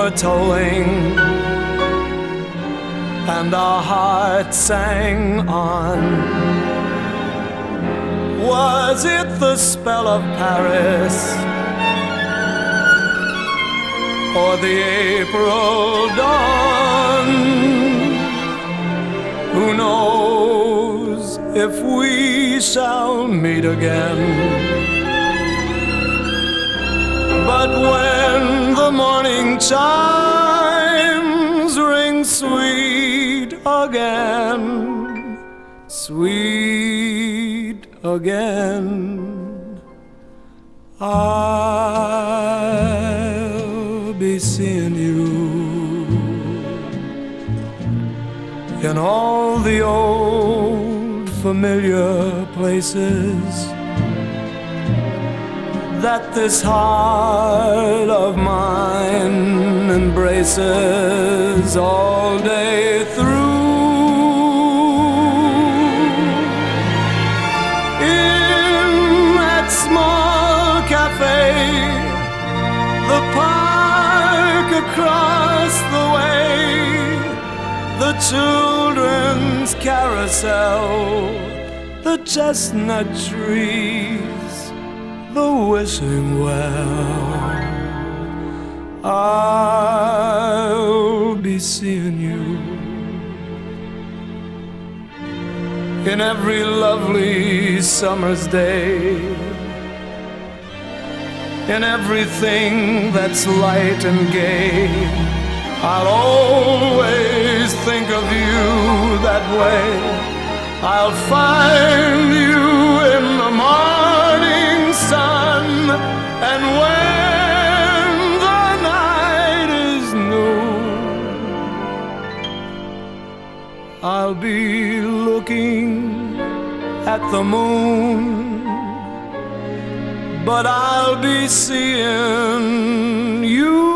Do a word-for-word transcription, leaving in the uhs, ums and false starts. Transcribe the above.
were tolling, and our hearts sang on. Was it the spell of Paris, or the April dawn? Who knows if we shall meet again? But when the morning chimes ring sweet again, sweet again, I'll be seeing you in all the old familiar places that this heart of mine embraces all day through. In that small cafe, the park across the way, the children's carousel, the chestnut trees, the wishing well, I'll be seeing you in every lovely summer's day, in everything that's light and gay. I'll always think of you that way. I'll find you in the morning sun, and when the night is new, I'll be looking at the moon, but I'll be seeing you.